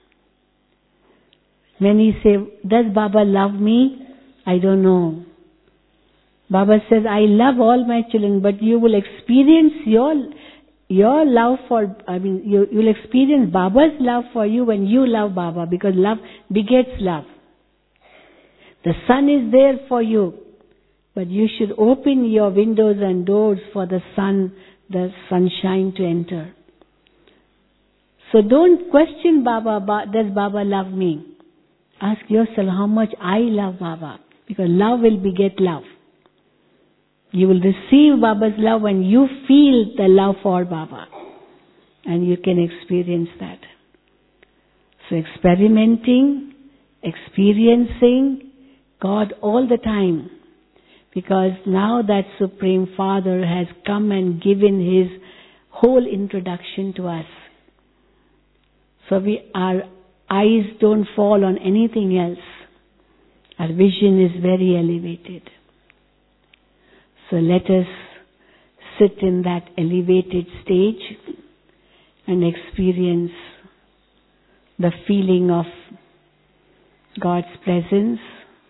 When he say, does Baba love me? I don't know. Baba says, I love all my children, but you will experience your your love for, I mean, you will experience Baba's love for you when you love Baba, because love begets love. The sun is there for you, but you should open your windows and doors for the sun, the sunshine to enter. So don't question Baba, does Baba love me? Ask yourself how much I love Baba, because love will beget love. You will receive Baba's love when you feel the love for Baba. And you can experience that. So experimenting, experiencing God all the time. Because now that Supreme Father has come and given His whole introduction to us. So we, our eyes don't fall on anything else. Our vision is very elevated. So let us sit in that elevated stage and experience the feeling of God's presence,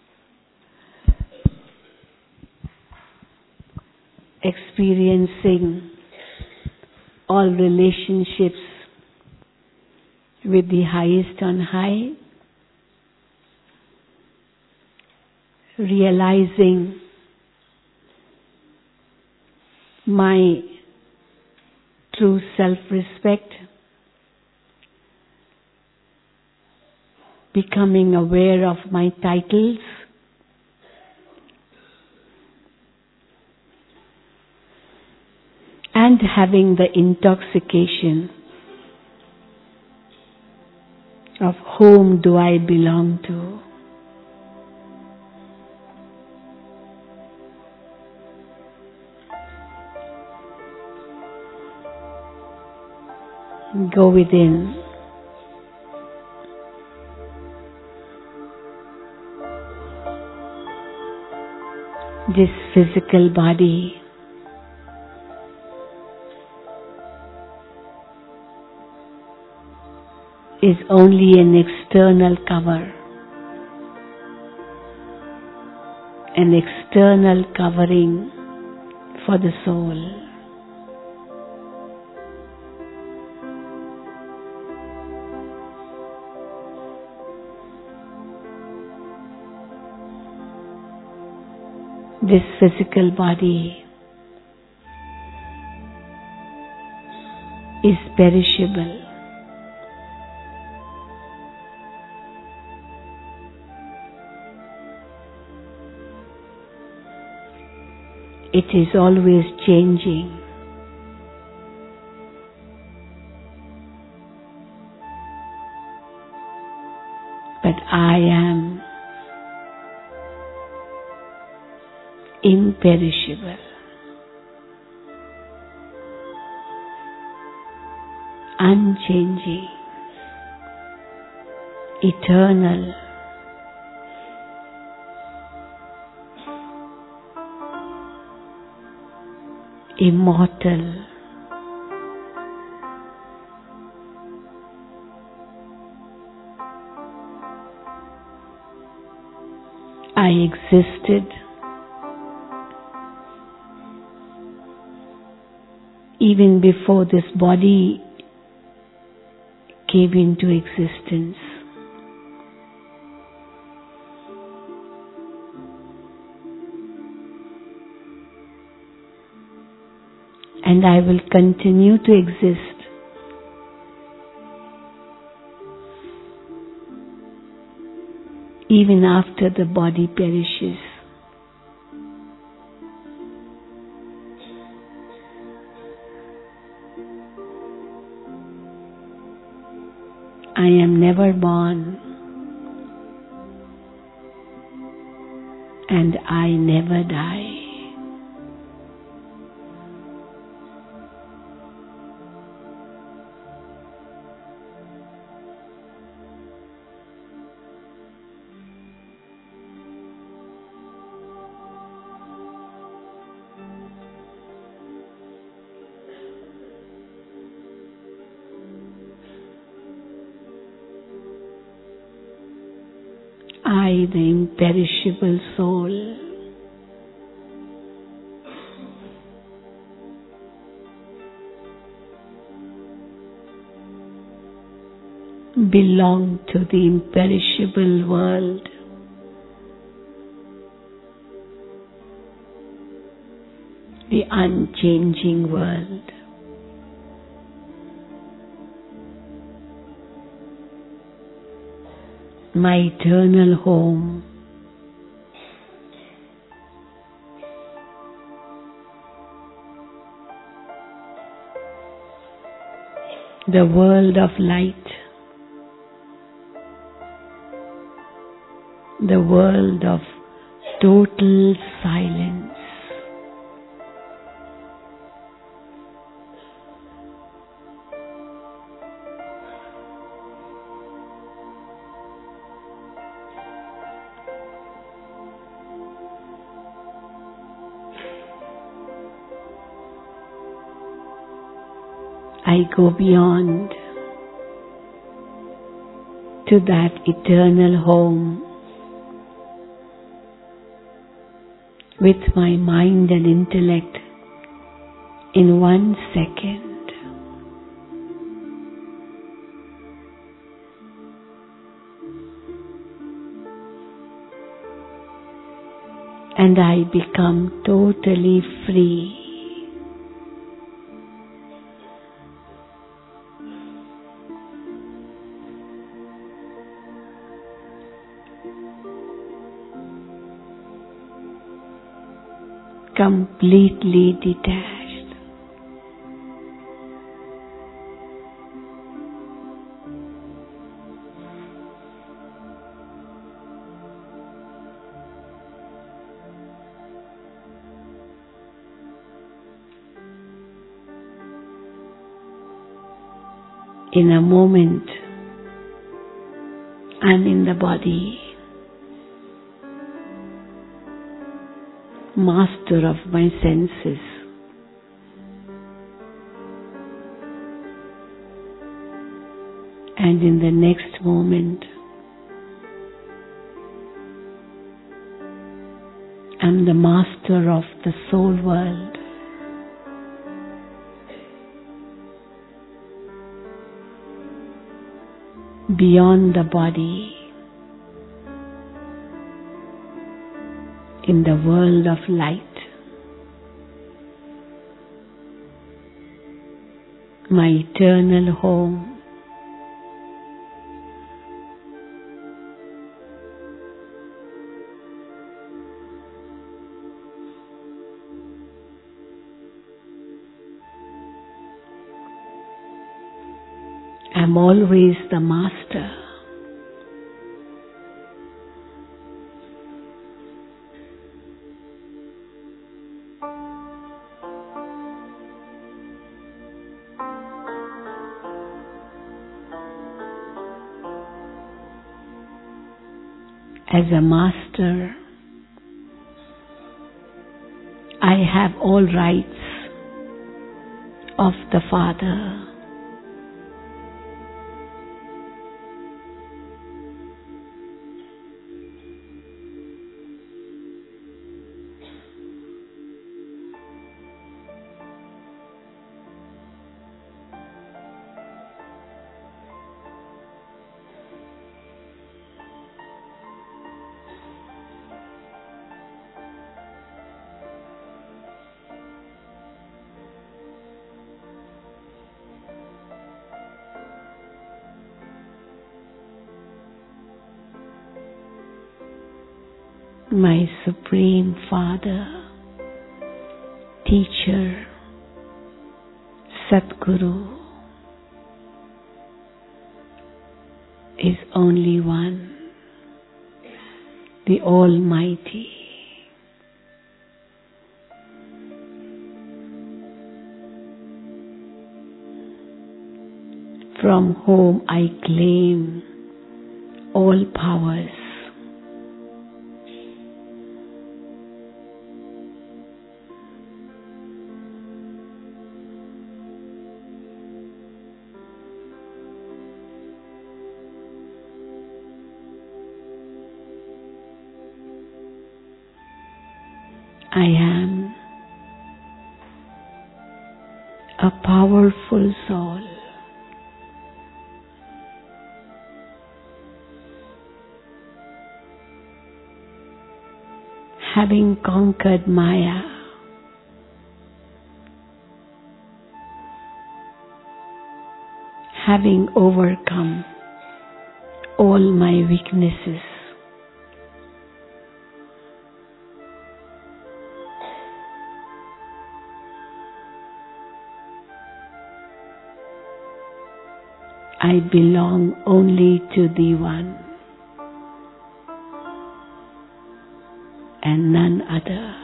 experiencing all relationships with the highest on high, realizing my true self-respect, becoming aware of my titles, and having the intoxication of whom do I belong to. Go within. This physical body is only an external cover, an external covering for the soul. This physical body is perishable. It is always changing. But I am imperishable, unchanging, eternal, immortal, I existed even before this body came into existence. And I will continue to exist even after the body perishes. I am never born and I never die. I, the imperishable soul, belong to the imperishable world. The unchanging world. My eternal home. The world of light. The world of total silence. I go beyond to that eternal home with my mind and intellect in one second. And I become totally free. Completely detached. In a moment, I'm in the body, master of my senses. And in the next moment, I'm the master of the soul world. Beyond the body, in the world of light, my eternal home. I'm always the master. As a master, I have all rights of the Father. My Supreme Father, Teacher, Satguru is only one, the Almighty. From whom I claim all powers. I am a powerful soul, having conquered Maya, having overcome all my weaknesses. I belong only to the One and none other.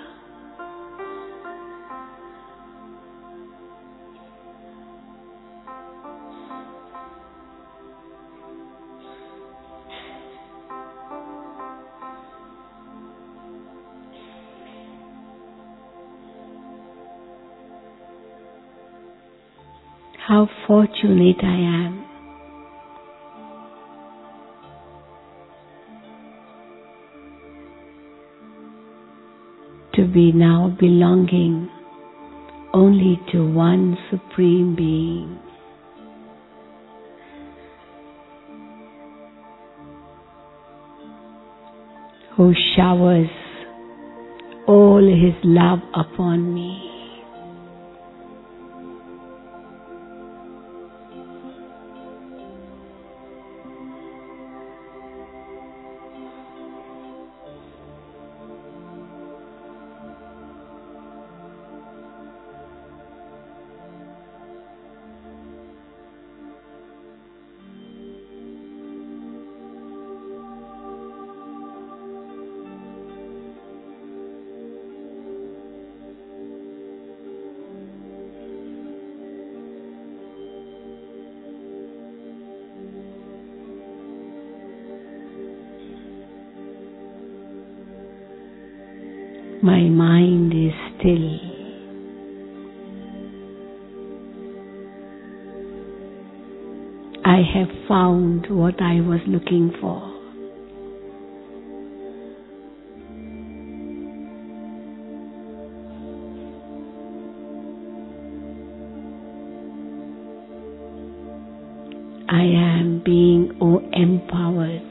How fortunate I am to be now belonging only to one Supreme Being. Who showers all His love upon me. My mind is still. I have found what I was looking for. I am being oh, empowered.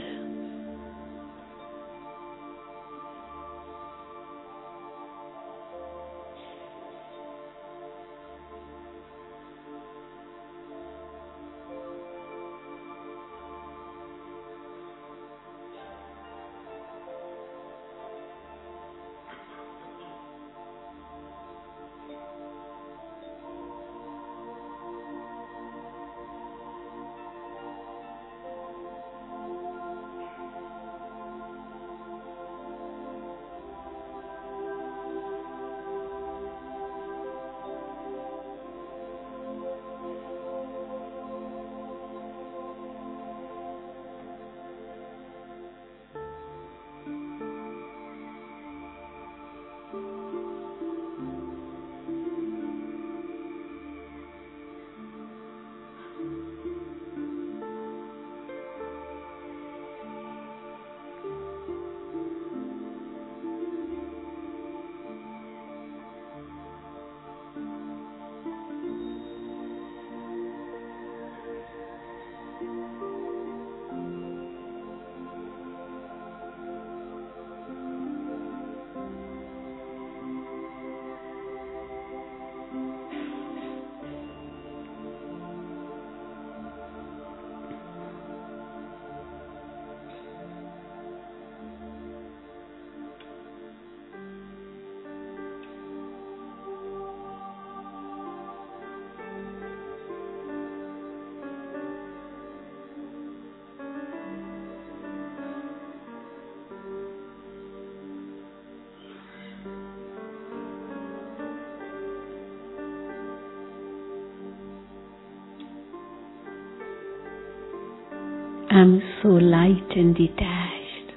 I'm so light and detached.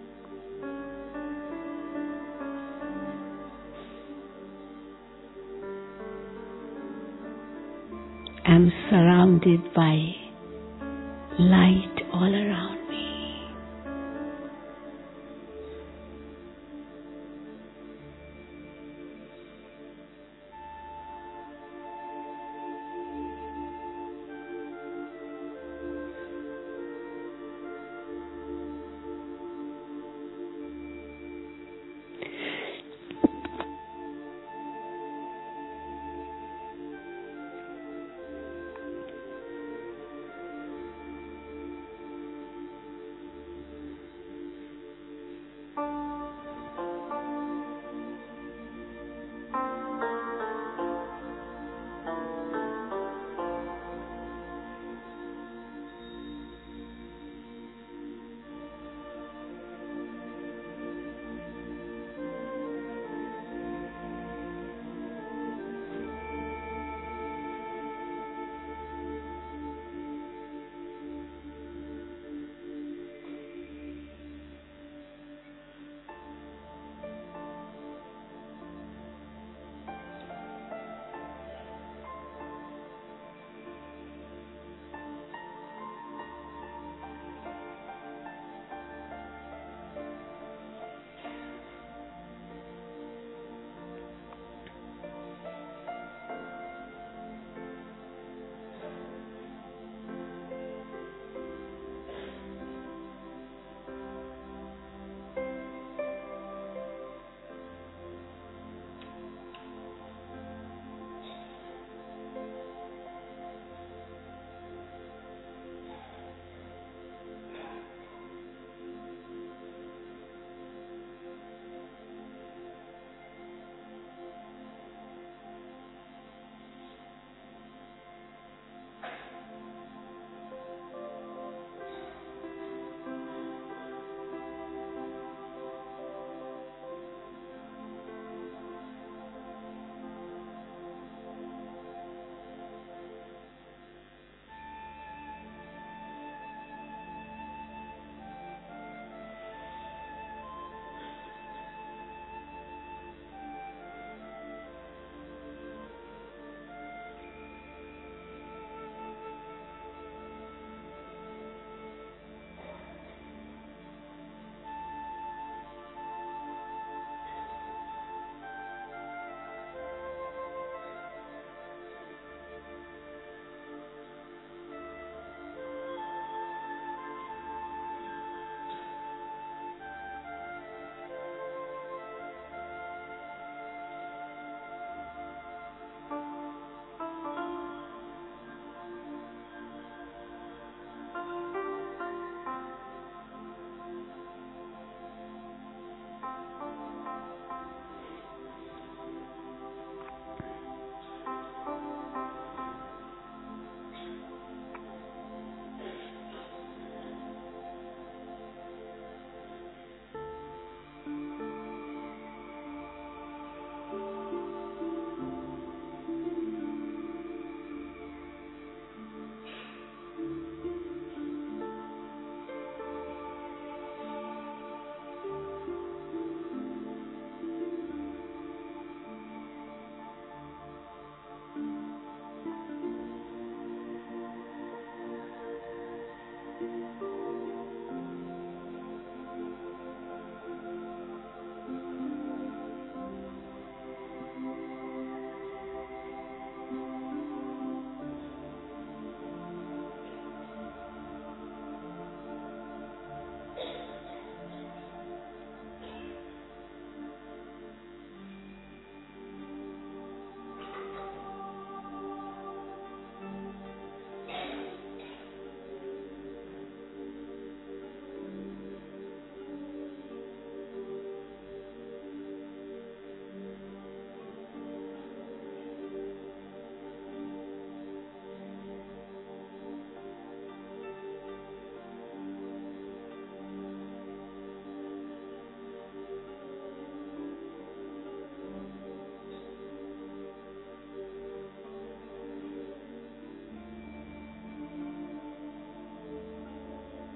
I'm surrounded by light all around me.